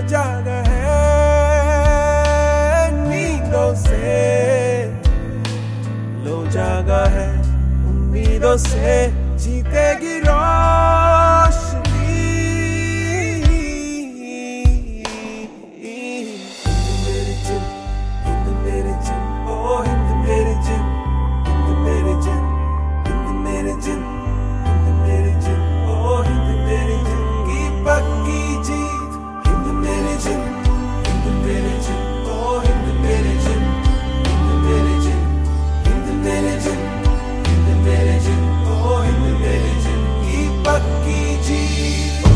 जागा है नींदों से, लो जागा है उम्मीदों से, जीतेगी रोशनी। हिंद मेरे जिन, ओ हिंद मेरे जिन, हिंद मेरे जिन, हिंद मेरे जिन, हिंद मेरे जिन, ओ हिंद मेरे जिन की पक्की जीत। हिंद मेरे जिन, हिंद मेरे जिन, ओ हिंद मेरे जिन, हिंद मेरे जिन, हिंद मेरे जिन, हिंद मेरे जिन, ओ हिंद मेरे जिन की पक्की जीत।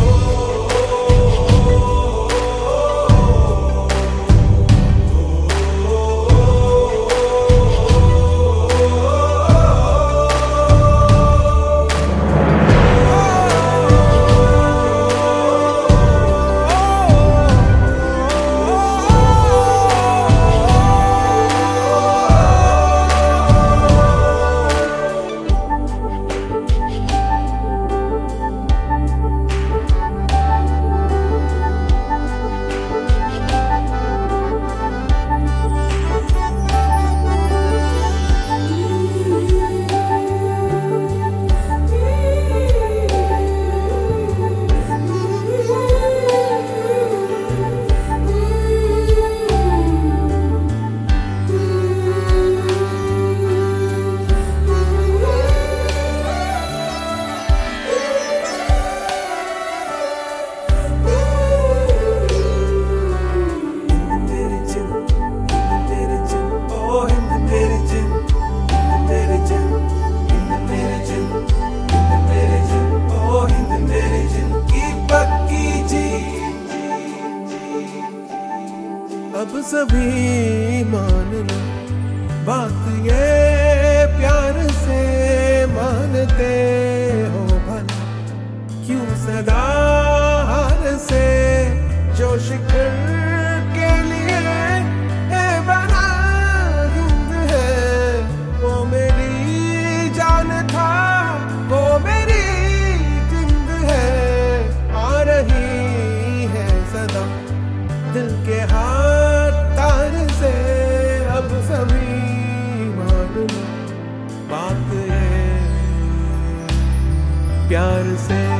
अब सभी मान लो बात ये प्यार से मानते हो भला, क्यों सदा हार से जो शिखर के लिए है बना हिंद है। वो मेरी जान था, वो मेरी जिंद है, आ रही है सदा दिल के हाथ तार से। अब सभी मान लो बात ये प्यार से